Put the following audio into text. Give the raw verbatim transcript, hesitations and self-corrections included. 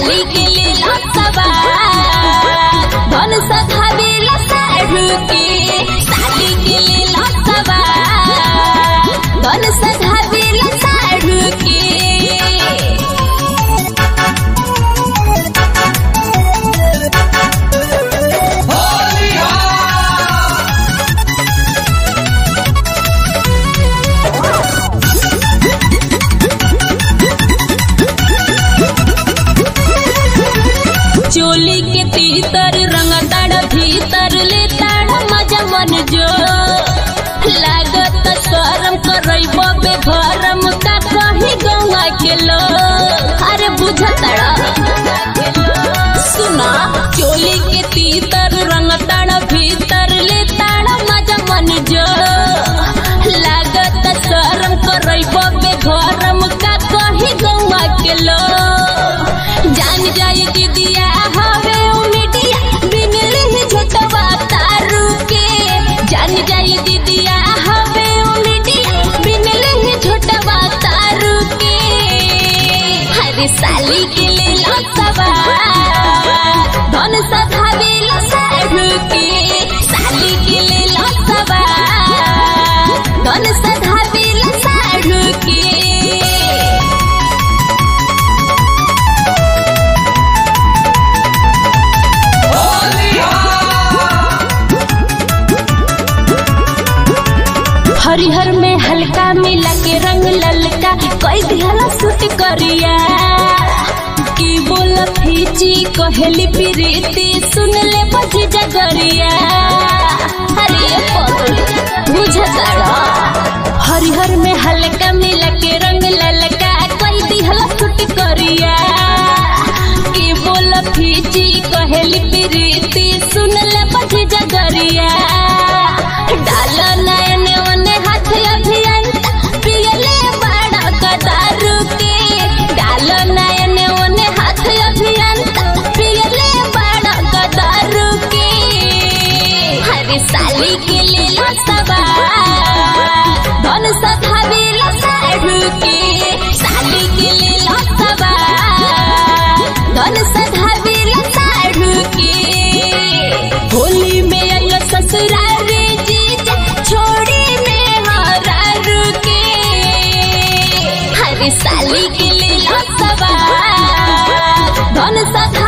साली के लेला सवार धन सधावेला साढ़ू के साली के लेला सवार धन सधावेला साढ़ू के चोली के तीतर रंग ताड़ भीतर ले ताड़ मजा मन जो लागत करम करैबो बे भरम का कही गौवा के लो अरे बुझताड़ा सुना चोली के तीतर रंग ताड़ भीतर ले ताड़ मजा मन जो लागत करम करैबो बे भरम का कही गौवा के लो जान जाए दीदिया हवे उमिडिया बिनले ही झोटवा तारू के जान जाए दीदिया हवे उमिडिया बिनले ही झोटवा तारू के हरे साली के लेला सवार धन सधावेला साढ़ू के साली के लेला सवार धन सधावेला साढ़ू के हरिहर में हल्का मिला के रंग ललका कोई दिहला सूट करिया की बोल फीची कहली प्रीति सुन ले बजी जगरिया अरे बुझताड़ा हरिहर में हल्का मिला के रंग ललका कोई दिहला सूट करिया की बोल फीची कहली प्रीति सुन ले बजी जगरिया डाल नयन हाथ अभियंता पियले बड़ा कदारू के डाल नयन ओने हाथ अभियंता पियले बड़ा कदारू के हरे साली के लेला सवार धन सधावेला साढ़ू के साली के लेला सवार धन सधावेला साढ़ू के होली में आइल ससुराल जीजा छोड़ी में हरारू के हरे साली के लेला सवार धन सधा